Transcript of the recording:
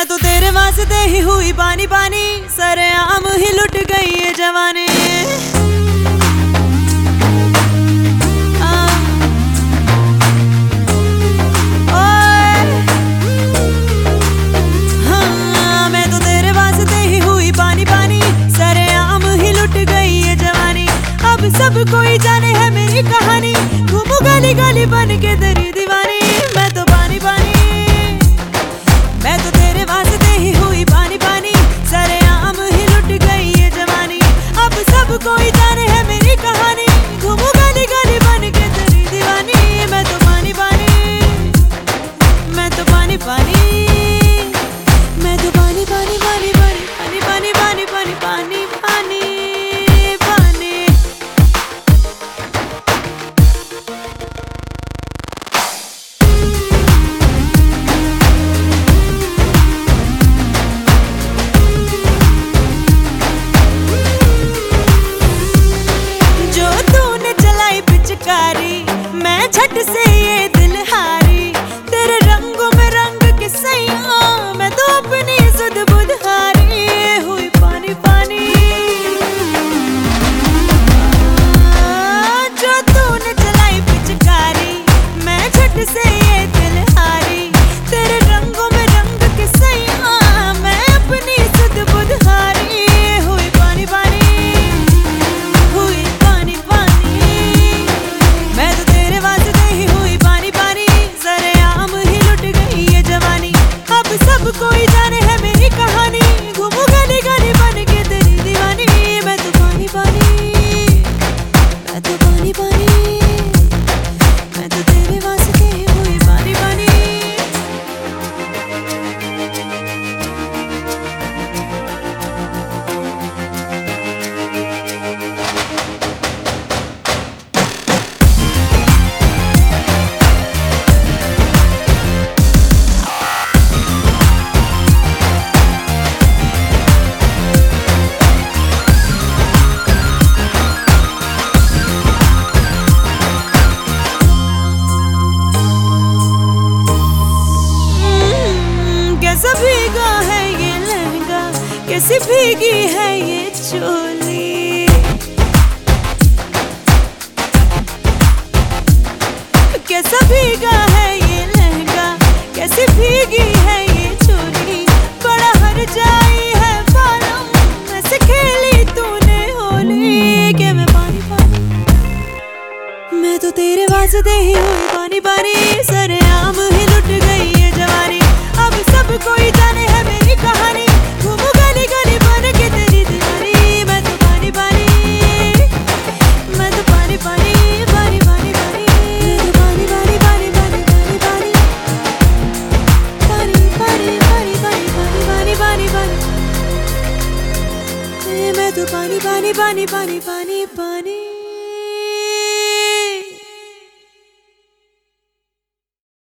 मैं तो तेरे वास्ते ही हुई पानी पानी, सरेआम ही लुट गई ये जवानी। हाँ, मैं तो तेरे वास्ते ही हुई पानी पानी, सरेआम ही लुट गई ये जवानी। अब सब कोई जाने है मेरी कहानी, घूमू गली गली बन के तेरी दीवानी। मैं तो पानी पानी, मैं तो तेरे वास्ते ही हुई पानी पानी, सरेआम ही लुट गई ये जवानी। अब सब कोई जाने है मेरी कहानी, घूमू गली गली बन के तेरी दीवानी। मैं तो पानी पानी, मैं तो पानी पानी, मैं तो पानी पानी पानी पानी पानी पानी पानी पानी पानी पानी। मैं झट से ये दिल हारी, तेरे रंगों में रंग के सैया, मैं तो अपनी सुध बुध हारी हुई पानी पानी। जो तूने चलाई पिचकारी, मैं झट से ये दिल हारी, तेरे रंगों में रंग के सैया, मैं अपनी सुध बुध हारी हुई पानी पानी, हुई पानी पानी। मैं तो तेरे वास्ते ही हुई पानी पानी, सरेआम ही लुट गई ये जवानी। अब सब कोई जाने है मेरी कहानी, घूमू गली गली बन के तेरी दीवानी। मैं तो पानी पानी, मैं तो पानी पानी, मैं तो तेरे वास्ते ही हुई पानी पानी। कैसा भीगा है ये लहंगा, कैसी भीगी है ये चोली। कैसा भीगा है ये लहंगा, कैसी भीगी है ये चोली। बड़ा हर जाई है बालों, ऐसे खेली तूने होली के मैं पानी पानी। मैं तो तेरे वास्ते ही हुई पानी पानी, सरेआम ही लुट गई ये जवानी। अब सब कोई जाने है मेरी कहानी, घूमू गली गली बन के तेरी दीवानी। मैं तो पानी पानी, मैं तो पानी पानी पानी पानी पानी, मैं तो पानी पानी पानी पानी पानी पानी पानी पानी पानी पानी पानी पानी, मैं तो पानी पानी पानी पानी पानी पानी।